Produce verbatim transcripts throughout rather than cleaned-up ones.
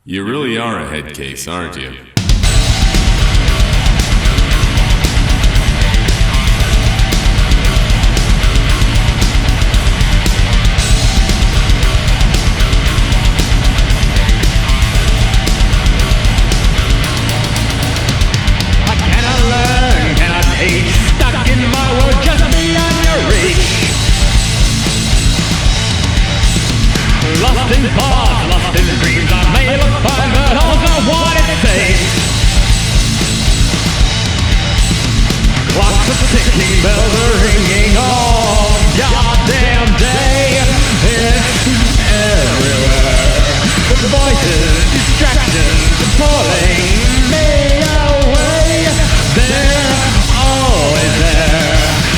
You really are a head case, aren't you? I cannot learn, cannot teach, stuck in my world just beyond your reach. Lost in thought, lost in dreams, I may look fine, but also what it takes. Clocks are ticking, bells are ringing all goddamn day. It's everywhere. The voices, distractions, pulling me away. They're always there.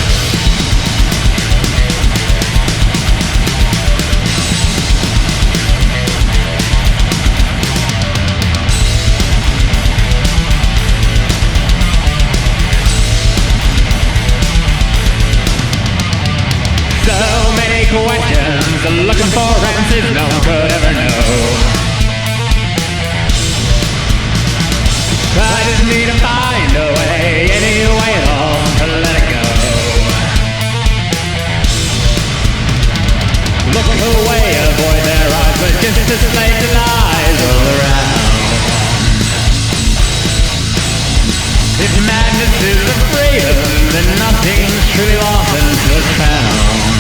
So many questions, looking for answers no one could ever know. I just need to find a way, any way at all, to let it go. Look away, avoid their eyes, but just a slave to lies all around. If madness is a freedom, then nothing's truly lost until it's found.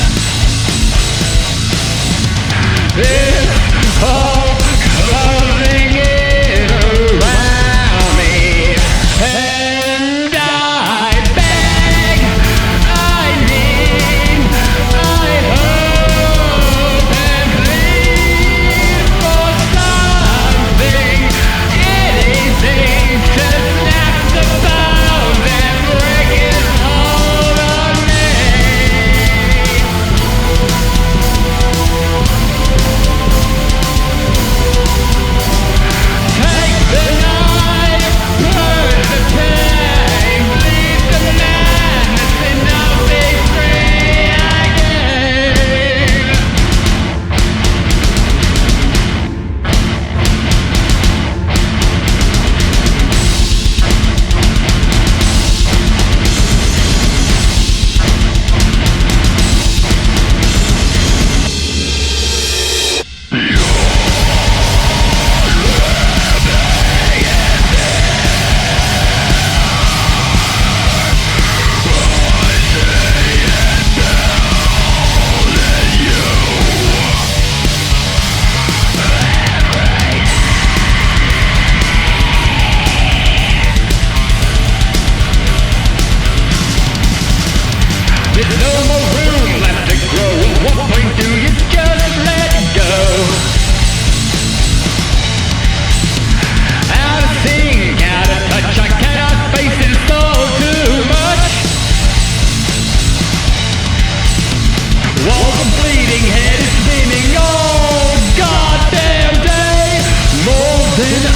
It's all closing in around me, and I beg, I need, I hope and plead for something, anything to snap the bounds and break its hold on me. Take the knife, burn the pain, bleed the madness, and I'll be free again. There's no more room left to grow. At what point do you just let go? Out of sync, out of touch, I cannot face it, it's all too much. Walls are bleeding, head is spinning all goddamn day. More than